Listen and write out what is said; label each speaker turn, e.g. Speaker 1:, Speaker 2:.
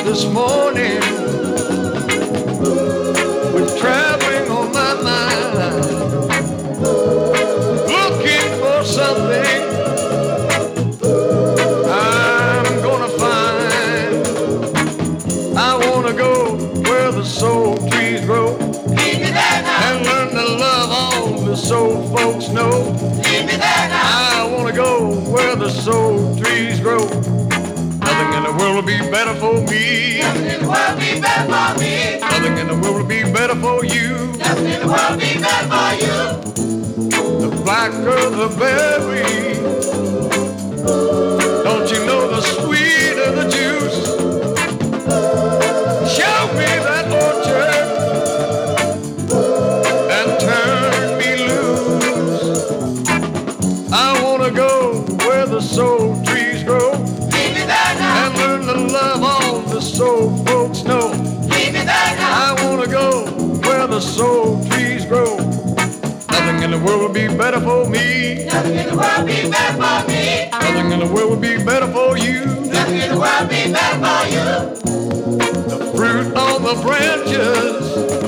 Speaker 1: this morning with traveling on my mind, looking for something I'm gonna find. I wanna go where the soul trees grow and learn to love all the soul folks know. I wanna go where the soul trees grow. Nothing in the world will be better for me.
Speaker 2: Nothing in the world be better for me.
Speaker 1: Nothing in the world will be better for you.
Speaker 2: Nothing in the world be better for you.
Speaker 1: The blacker the berry, don't you know the sweeter the juice? Show me that orchard and turn me loose. I wanna go where the soul trees grow and learn to love all the soul folks know. I wanna go where the soul trees grow. Nothing in the world will be better for me.
Speaker 2: Nothing in the world be better for me.
Speaker 1: Nothing in the world will be better for you.
Speaker 2: Nothing in the world be better for you.
Speaker 1: The fruit on the branches